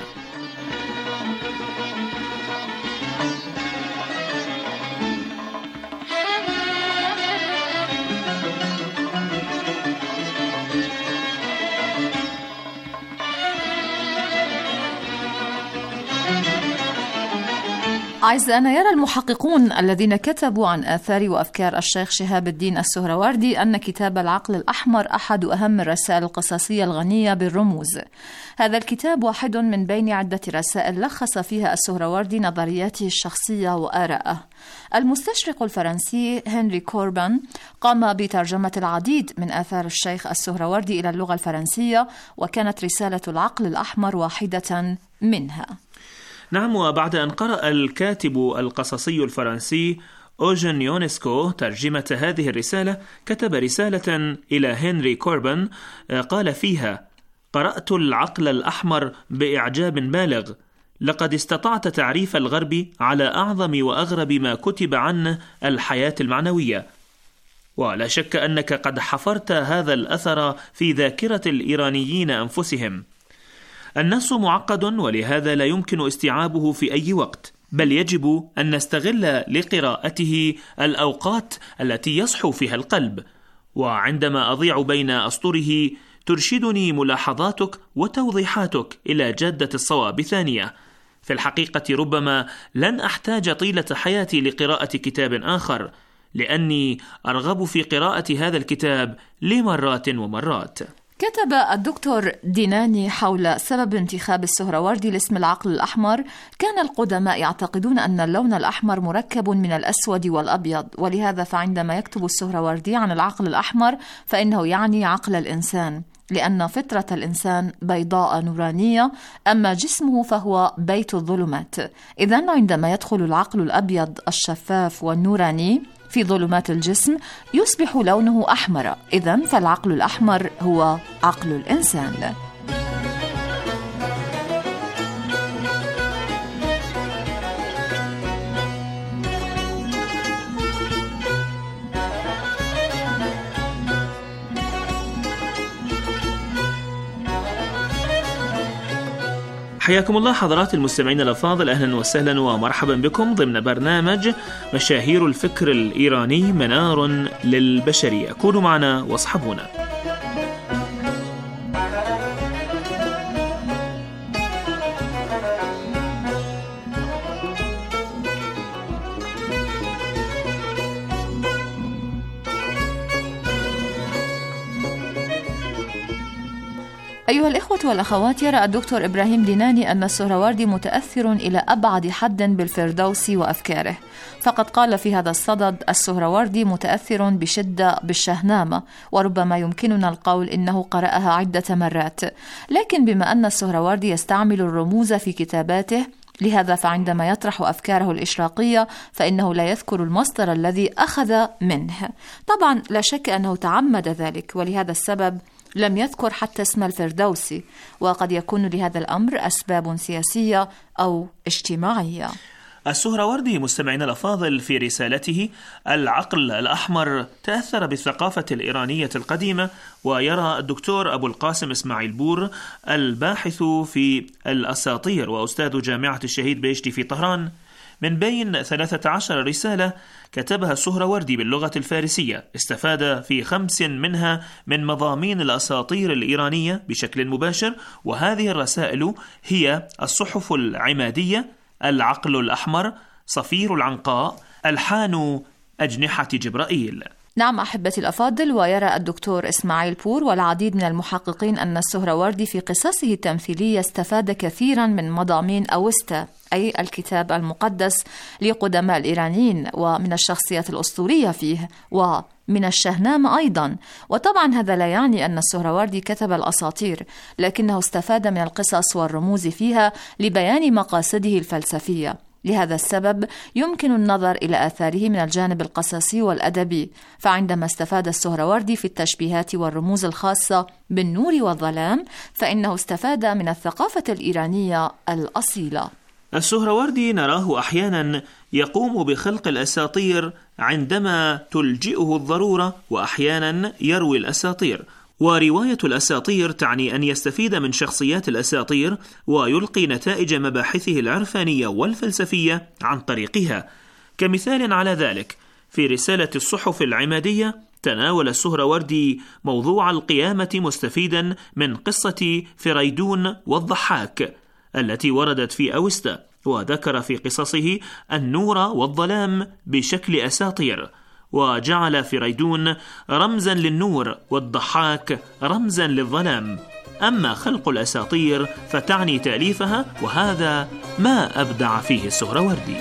أعزائنا، يرى المحققون الذين كتبوا عن آثار وأفكار الشيخ شهاب الدين السهروردي أن كتاب العقل الأحمر أحد أهم الرسائل القصصية الغنية بالرموز. هذا الكتاب واحد من بين عدة رسائل لخص فيها السهروردي نظرياته الشخصية وآراءه. المستشرق الفرنسي هنري كوربان قام بترجمة العديد من آثار الشيخ السهروردي إلى اللغة الفرنسية، وكانت رسالة العقل الأحمر واحدة منها. نعم، وبعد أن قرأ الكاتب القصصي الفرنسي أوجن يونسكو ترجمة هذه الرسالة، كتب رسالة إلى هنري كوربان قال فيها: قرأت العقل الأحمر بإعجاب بالغ، لقد استطعت تعريف الغرب على أعظم وأغرب ما كتب عنه الحياة المعنوية، ولا شك أنك قد حفرت هذا الأثر في ذاكرة الإيرانيين أنفسهم. النص معقد، ولهذا لا يمكن استيعابه في أي وقت، بل يجب أن نستغل لقراءته الأوقات التي يصحو فيها القلب. وعندما أضيع بين أسطره ترشدني ملاحظاتك وتوضيحاتك إلى جادة الصواب ثانية. في الحقيقة ربما لن أحتاج طيلة حياتي لقراءة كتاب آخر، لأني أرغب في قراءة هذا الكتاب لمرات ومرات. كتب الدكتور ديناني حول سبب انتخاب السهروردي لاسم العقل الأحمر: كان القدماء يعتقدون أن اللون الأحمر مركب من الأسود والأبيض، ولهذا فعندما يكتب السهروردي عن العقل الأحمر فإنه يعني عقل الإنسان، لأن فطرة الإنسان بيضاء نورانية، أما جسمه فهو بيت الظلمات. إذن عندما يدخل العقل الأبيض الشفاف والنوراني في ظلمات الجسم يصبح لونه أحمر. إذن فالعقل الأحمر هو عقل الإنسان. حياكم الله حضرات المستمعين الأفاضل، أهلا وسهلا ومرحبا بكم ضمن برنامج مشاهير الفكر الإيراني، منار للبشرية. كونوا معنا واصحبونا. أيها الإخوة والأخوات، يرى الدكتور إبراهيم ديناني أن السهروردي متأثر إلى أبعد حد بالفردوسي وأفكاره، فقد قال في هذا الصدد: السهروردي متأثر بشدة بالشهنامة، وربما يمكننا القول إنه قرأها عدة مرات، لكن بما أن السهروردي يستعمل الرموز في كتاباته، لهذا فعندما يطرح أفكاره الإشراقية فإنه لا يذكر المصدر الذي أخذ منه. طبعا لا شك أنه تعمد ذلك، ولهذا السبب لم يذكر حتى اسم الفردوسي، وقد يكون لهذا الأمر أسباب سياسية أو اجتماعية. السهروردي مستمعين الأفاضل في رسالته العقل الأحمر تأثر بالثقافة الإيرانية القديمة، ويرى الدكتور أبو القاسم إسماعيل بور الباحث في الأساطير وأستاذ جامعة الشهيد بهشتي في طهران من بين 13 رسالة كتبها السهروردي باللغة الفارسية استفاد في 5 منها من مضامين الأساطير الإيرانية بشكل مباشر، وهذه الرسائل هي الصحف العمادية، العقل الأحمر، صفير العنقاء، ألحان أجنحة جبرائيل. نعم أحبتي الأفاضل، ويرى الدكتور إسماعيل بور والعديد من المحققين أن السهروردي في قصصه التمثيلية استفاد كثيرا من مضامين أوستا، أي الكتاب المقدس لقدماء الإيرانيين، ومن الشخصيات الأسطورية فيه، ومن من الشهنامة أيضا. وطبعا هذا لا يعني أن السهروردي كتب الأساطير، لكنه استفاد من القصص والرموز فيها لبيان مقاصده الفلسفية. لهذا السبب يمكن النظر إلى آثاره من الجانب القصصي والأدبي، فعندما استفاد السهروردي في التشبيهات والرموز الخاصة بالنور والظلام، فإنه استفاد من الثقافة الإيرانية الأصيلة. السهروردي نراه أحيانا يقوم بخلق الأساطير عندما تلجئه الضرورة، وأحيانا يروي الأساطير. ورواية الأساطير تعني أن يستفيد من شخصيات الأساطير ويلقي نتائج مباحثه العرفانية والفلسفية عن طريقها. كمثال على ذلك، في رسالة الصحف العمادية تناول السهروردي موضوع القيامة مستفيدا من قصة فريدون والضحاك التي وردت في أوستا، وذكر في قصصه النور والظلام بشكل أساطير، وجعل فريدون رمزا للنور والضحاك رمزا للظلام. أما خلق الأساطير فتعني تأليفها، وهذا ما أبدع فيه السهروردي.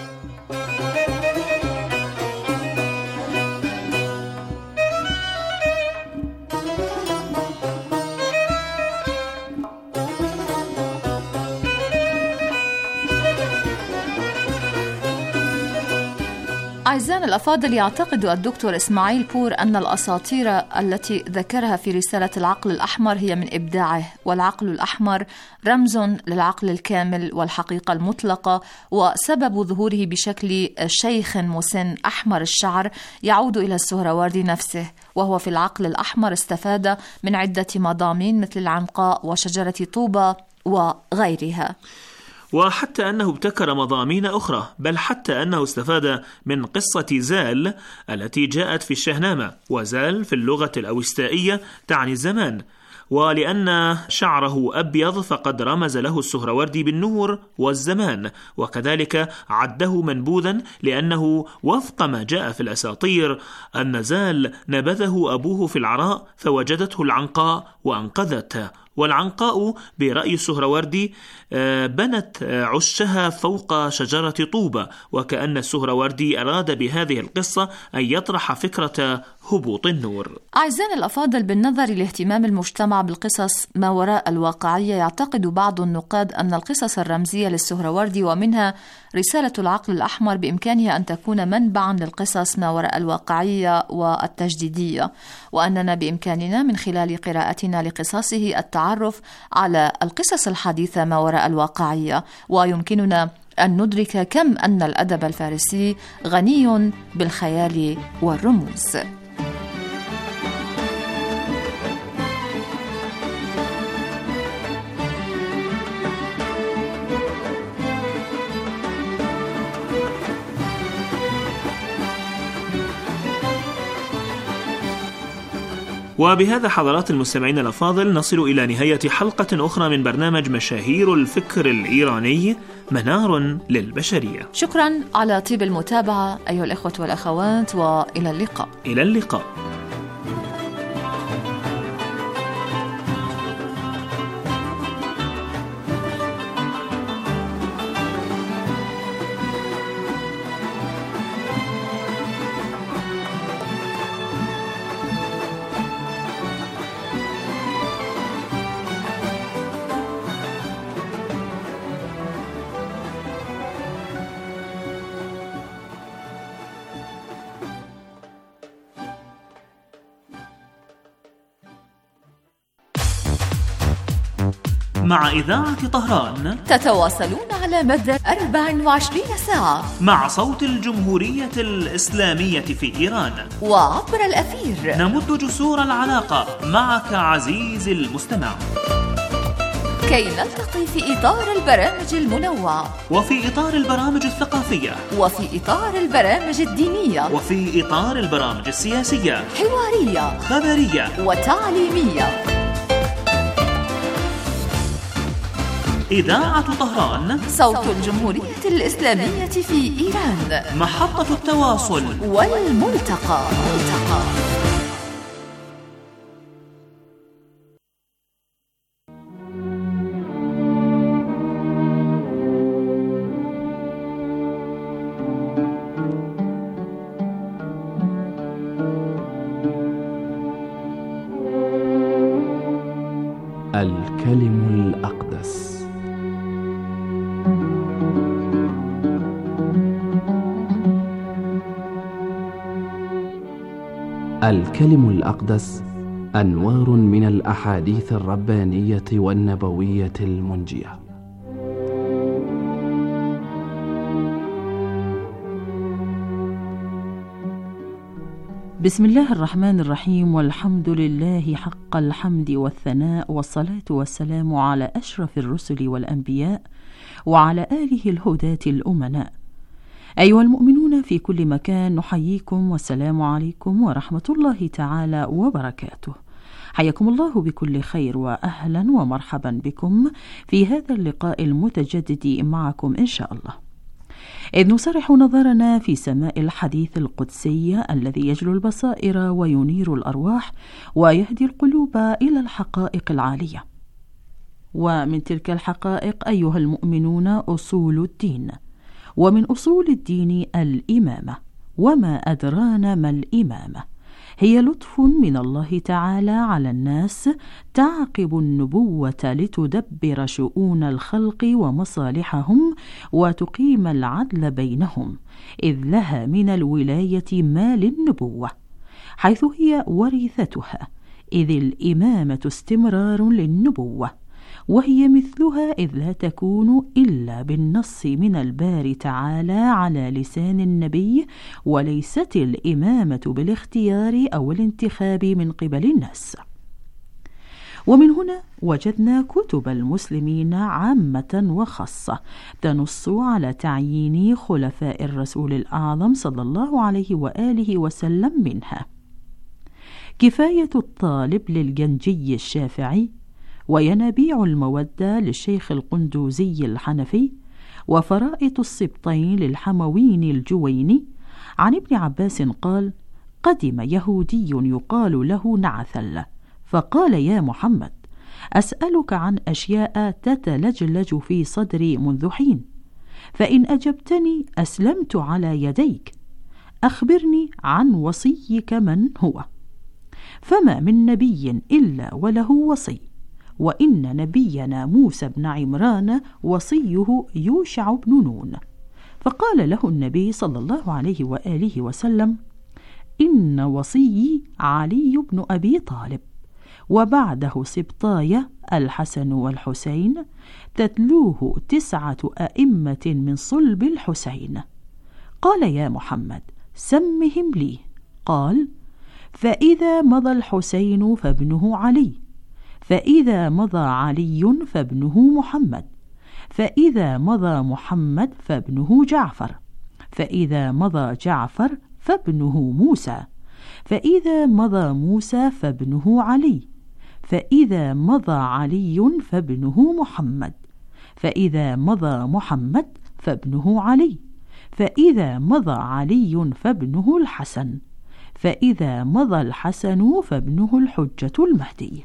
أعزائنا الأفاضل، يعتقد الدكتور إسماعيل بور أن الأساطير التي ذكرها في رسالة العقل الأحمر هي من إبداعه، والعقل الأحمر رمز للعقل الكامل والحقيقة المطلقة، وسبب ظهوره بشكل شيخ مسن أحمر الشعر يعود إلى السهروردي نفسه، وهو في العقل الأحمر استفاد من عدة مضامين مثل العنقاء وشجرة طوبى وغيرها. وحتى أنه ابتكر مضامين أخرى، بل حتى أنه استفاد من قصة زال التي جاءت في الشهنامة. وزال في اللغة الأوستائية تعني الزمان، ولأن شعره أبيض فقد رمز له السهروردي بالنور والزمان، وكذلك عده منبوذا لأنه وفق ما جاء في الأساطير أن زال نبذه أبوه في العراء فوجدته العنقاء وأنقذته، والعنقاء برأي السهروردي بنت عشها فوق شجرة طوبة، وكأن السهروردي أراد بهذه القصة أن يطرح فكرة هبوط النور. أعزائنا الأفاضل، بالنظر لاهتمام المجتمع بالقصص ما وراء الواقعية، يعتقد بعض النقاد أن القصص الرمزية للسهروردي ومنها رسالة العقل الأحمر بإمكانها أن تكون منبعا للقصص ما وراء الواقعية والتجديدية، وأننا بإمكاننا من خلال قراءتنا لقصصه التعرف على القصص الحديثة ما وراء الواقعية، ويمكننا أن ندرك كم أن الأدب الفارسي غني بالخيال والرموز. وبهذا حضرات المستمعين الأفاضل نصل إلى نهاية حلقة أخرى من برنامج مشاهير الفكر الإيراني، منار للبشرية. شكرا على طيب المتابعة أيها الإخوة والأخوات، وإلى اللقاء. إلى اللقاء. مع إذاعة طهران تتواصلون على مدى 24 ساعة مع صوت الجمهورية الإسلامية في إيران وعبر الأثير. نمد جسور العلاقة معك عزيزي المستمع كي نلتقي في إطار البرامج المنوعة، وفي إطار البرامج الثقافية، وفي إطار البرامج الدينية، وفي إطار البرامج السياسية، حوارية، خبرية، وتعليمية. إذاعة طهران، صوت الجمهورية الإسلامية في إيران، محطة التواصل والملتقى. الكلم الأقدس. الكلم الأقدس أنوار من الأحاديث الربانية والنبوية المنجية. بسم الله الرحمن الرحيم، والحمد لله حق الحمد والثناء، والصلاة والسلام على أشرف الرسل والأنبياء وعلى آله الهداة الأمناء. أيها المؤمنون في كل مكان، نحييكم والسلام عليكم ورحمة الله تعالى وبركاته. حياكم الله بكل خير، وأهلا ومرحبا بكم في هذا اللقاء المتجدد معكم إن شاء الله، إذ نصرح نظرنا في سماء الحديث القدسي الذي يجلو البصائر وينير الأرواح ويهدي القلوب إلى الحقائق العالية. ومن تلك الحقائق أيها المؤمنون أصول الدين، ومن أصول الدين الإمامة. وما أدرانا ما الإمامة؟ هي لطف من الله تعالى على الناس تعقب النبوة لتدبر شؤون الخلق ومصالحهم وتقيم العدل بينهم، إذ لها من الولاية ما للنبوة، حيث هي ورثتها، إذ الإمامة استمرار للنبوة، وهي مثلها إذ لا تكون إلا بالنص من الباري تعالى على لسان النبي، وليست الإمامة بالاختيار أو الانتخاب من قبل الناس. ومن هنا وجدنا كتب المسلمين عامة وخاصة تنص على تعيين خلفاء الرسول الأعظم صلى الله عليه وآله وسلم، منها كفاية الطالب للجنجي الشافعي، وينابيع المودة للشيخ القندوزي الحنفي، وفرائط السبطين للحموين الجويني. عن ابن عباس قال: قدم يهودي يقال له نعثل، فقال: يا محمد، أسألك عن أشياء تتلجلج في صدري منذ حين، فإن أجبتني أسلمت على يديك. أخبرني عن وصيك من هو؟ فما من نبي إلا وله وصي، وإن نبينا موسى بن عمران وصيه يوشع بن نون. فقال له النبي صلى الله عليه وآله وسلم: إن وصيي علي بن أبي طالب، وبعده سبطايا الحسن والحسين، تتلوه 9 أئمة من صلب الحسين. قال: يا محمد، سمهم لي. قال: فإذا مضى الحسين فابنه علي، فإذا مضى علي فابنه محمد، فإذا مضى محمد فابنه جعفر، فإذا مضى جعفر فابنه موسى، فإذا مضى موسى فابنه علي، فإذا مضى علي فابنه محمد، فإذا مضى محمد فابنه علي، فإذا مضى علي فابنه الحسن، فإذا مضى الحسن فابنه الحجة المهدي.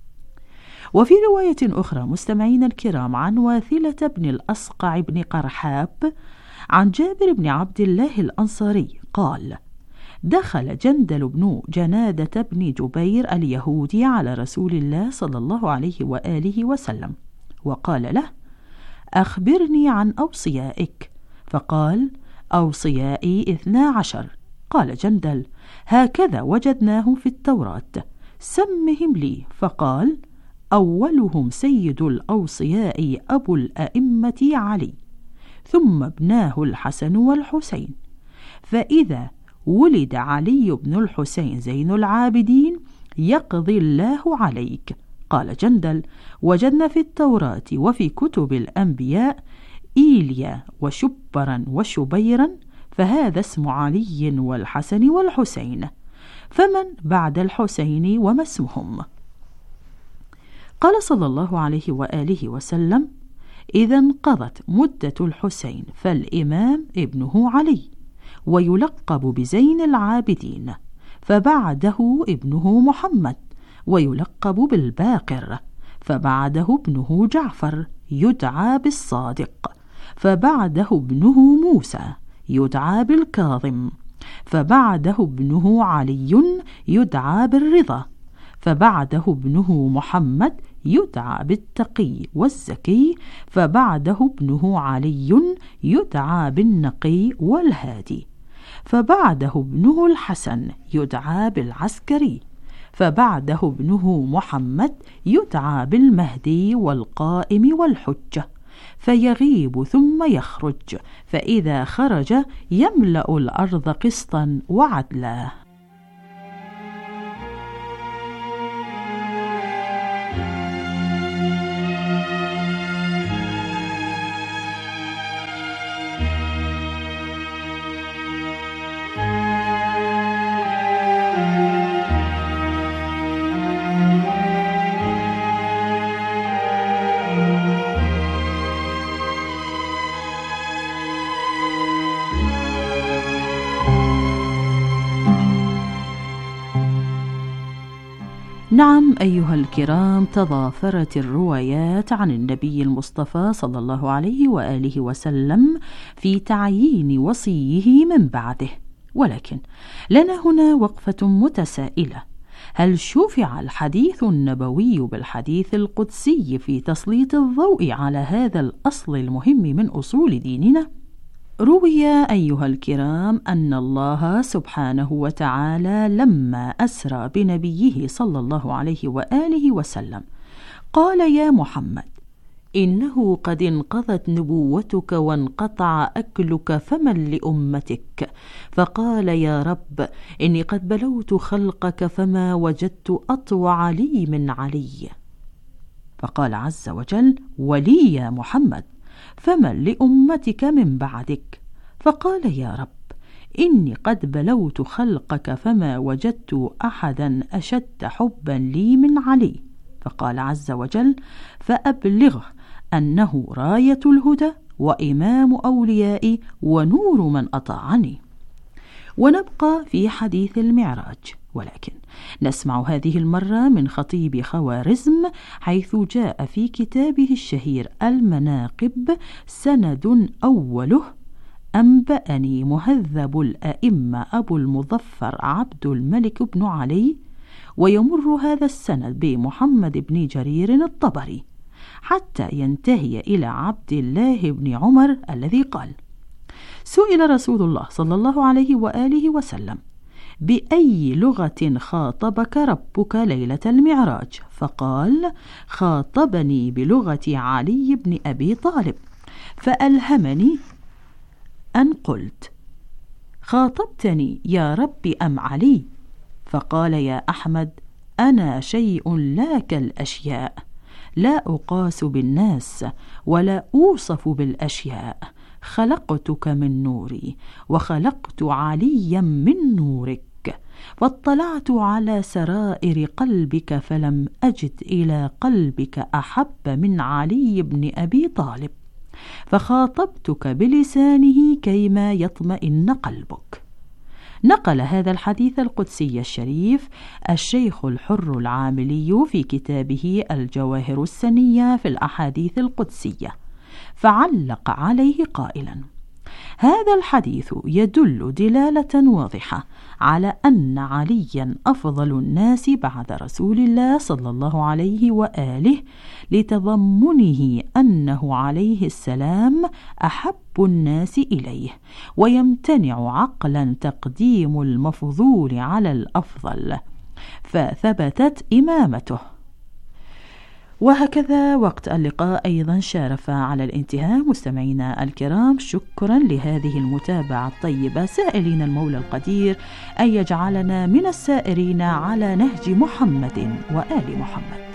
وفي رواية أخرى مستمعين الكرام عن واثلة بن الأصقع بن قرحاب عن جابر بن عبد الله الأنصاري قال: دخل جندل بن جنادة بن جبير اليهودي على رسول الله صلى الله عليه وآله وسلم، وقال له: أخبرني عن أوصيائك. فقال: أوصيائي 12. قال جندل: هكذا وجدناهم في التوراة، سمهم لي. فقال: أولهم سيد الأوصياء أبو الأئمة علي، ثم ابناه الحسن والحسين، فإذا ولد علي بن الحسين زين العابدين يقضي الله عليك. قال جندل: وجدنا في التوراة وفي كتب الأنبياء إيليا وشبرا وشبيرا، فهذا اسم علي والحسن والحسين، فمن بعد الحسين وما اسمهم؟ قال صلى الله عليه وآله وسلم: إذا انقضت مدة الحسين فالإمام ابنه علي، ويلقب بزين العابدين، فبعده ابنه محمد، ويلقب بالباقر، فبعده ابنه جعفر يدعى بالصادق، فبعده ابنه موسى يدعى بالكاظم، فبعده ابنه علي يدعى بالرضا، فبعده ابنه محمد يدعى بالتقي والزكي، فبعده ابنه علي يدعى بالنقي والهادي، فبعده ابنه الحسن يدعى بالعسكري، فبعده ابنه محمد يدعى بالمهدي والقائم والحجة، فيغيب ثم يخرج، فإذا خرج يملأ الأرض قسطا وعدلا. نعم أيها الكرام، تضافرت الروايات عن النبي المصطفى صلى الله عليه وآله وسلم في تعيين وصيه من بعده، ولكن لنا هنا وقفة متسائلة: هل شُفع الحديث النبوي بالحديث القدسي في تسليط الضوء على هذا الأصل المهم من أصول ديننا؟ روي أيها الكرام أن الله سبحانه وتعالى لما أسرى بنبيه صلى الله عليه وآله وسلم قال: يا محمد، إنه قد انقضت نبوتك وانقطع أكلك فمن لأمتك. فقال: يا رب، إني قد بلوت خلقك فما وجدت أطوع لي من علي. فقال عز وجل: ولي يا محمد، فمن لأمتك من بعدك؟ فقال: يا رب، إني قد بلوت خلقك فما وجدت أحدا أشد حبا لي من علي. فقال عز وجل: فأبلغه أنه راية الهدى وإمام أوليائي ونور من أطاعني. ونبقى في حديث المعراج، ولكن نسمع هذه المرة من خطيب خوارزم، حيث جاء في كتابه الشهير المناقب سند أوله: أنبأني مهذب الأئمة أبو المظفر عبد الملك بن علي. ويمر هذا السند بمحمد بن جرير الطبري حتى ينتهي إلى عبد الله بن عمر الذي قال: سئل رسول الله صلى الله عليه وآله وسلم: بأي لغة خاطبك ربك ليلة المعراج؟ فقال: خاطبني بلغة علي بن أبي طالب. فألهمني أن قلت: خاطبتني يا رب أم علي؟ فقال: يا أحمد، أنا شيء لا كالأشياء، لا أقاس بالناس ولا أوصف بالأشياء. خلقتك من نوري وخلقت عليا من نورك، واطلعت على سرائر قلبك فلم أجد إلى قلبك أحب من علي بن أبي طالب، فخاطبتك بلسانه كيما يطمئن قلبك. نقل هذا الحديث القدسي الشريف الشيخ الحر العاملي في كتابه الجواهر السنية في الأحاديث القدسية، فعلق عليه قائلا: هذا الحديث يدل دلالة واضحة على أن عليا أفضل الناس بعد رسول الله صلى الله عليه وآله، لتضمنه أنه عليه السلام أحب الناس إليه، ويمتنع عقلا تقديم المفضول على الأفضل، فثبتت إمامته. وهكذا وقت اللقاء أيضا شارف على الانتهاء. مستمعينا الكرام، شكرا لهذه المتابعة الطيبة، سائلين المولى القدير أن يجعلنا من السائرين على نهج محمد وآل محمد.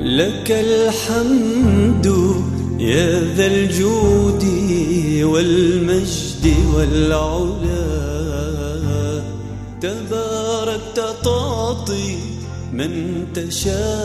لك الحمد يا ذا الجود والمجد والعلا، تباركت تعطي من تشاء